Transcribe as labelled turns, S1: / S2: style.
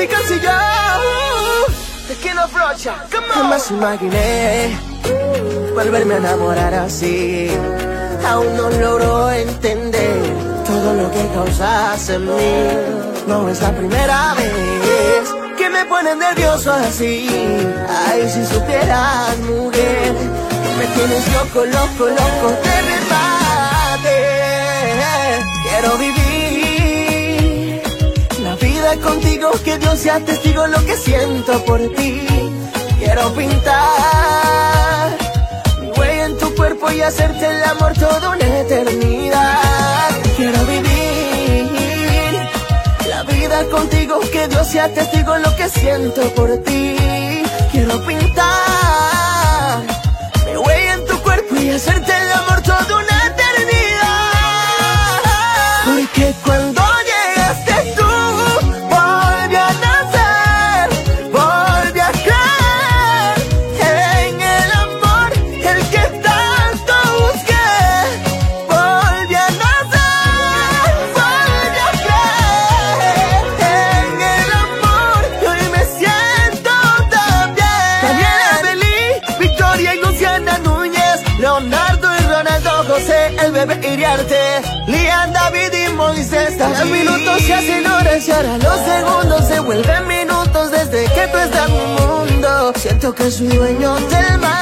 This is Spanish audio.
S1: casi yo. Te quiero flocha, jamás imaginé volverme a enamorar así. Aún no logro entender todo lo que causas en mí. No es la primera vez que me pones nervioso así. Ay, si supieras, mujer, me tienes loco, loco, loco de remate. Quiero vivir la vida contigo, que Dios sea testigo lo que siento por ti. Quiero pintar mi huella en tu cuerpo y hacerte el amor toda una eternidad. Quiero vivir la vida contigo, que Dios sea testigo lo que siento por ti. Quiero pintar mi huella en tu cuerpo y hacerte el amor toda una eternidad. Porque cuando llegaste tú, volví a nacer, volví a creer en el amor, el que tanto busqué. Volví a nacer, volví a creer en el amor, y hoy me siento tan bien. Daniela Belí, Victoria y Luciana Núñez, Leonardo y Ronaldo, José, el bebé Iriarte, Lian, David y Moisés. Los minutos se hacen horas y ahora los segundos se vuelven minutos desde que tú estás en mi mundo. Siento que soy dueño del mar.